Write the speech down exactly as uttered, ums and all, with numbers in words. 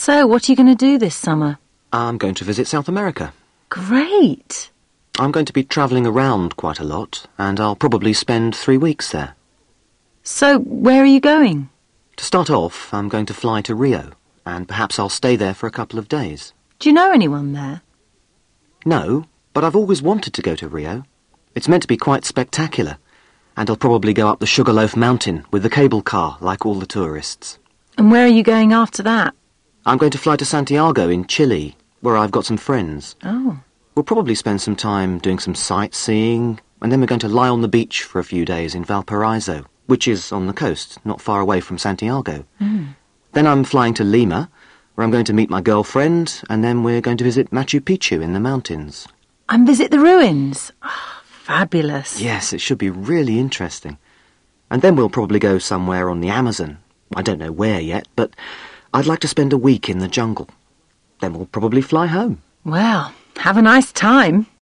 So, what are you going to do this summer? I'm going to visit South America. Great! I'm going to be travelling around quite a lot, and I'll probably spend three weeks there. So, where are you going? To start off, I'm going to fly to Rio, and perhaps I'll stay there for a couple of days. Do you know anyone there? No, but I've always wanted to go to Rio. It's meant to be quite spectacular, and I'll probably go up the Sugarloaf Mountain with the cable car like all the tourists. And where are you going after that? I'm going to fly to Santiago in Chile, where I've got some friends. Oh. We'll probably spend some time doing some sightseeing, and then we're going to lie on the beach for a few days in Valparaiso, which is on the coast, not far away from Santiago. Mm. Then I'm flying to Lima, where I'm going to meet my girlfriend, and then we're going to visit Machu Picchu in the mountains. And visit the ruins? Oh, fabulous. Yes, it should be really interesting. And then we'll probably go somewhere on the Amazon. I don't know where yet, but I'd like to spend a week in the jungle. Then we'll probably fly home. Well, have a nice time.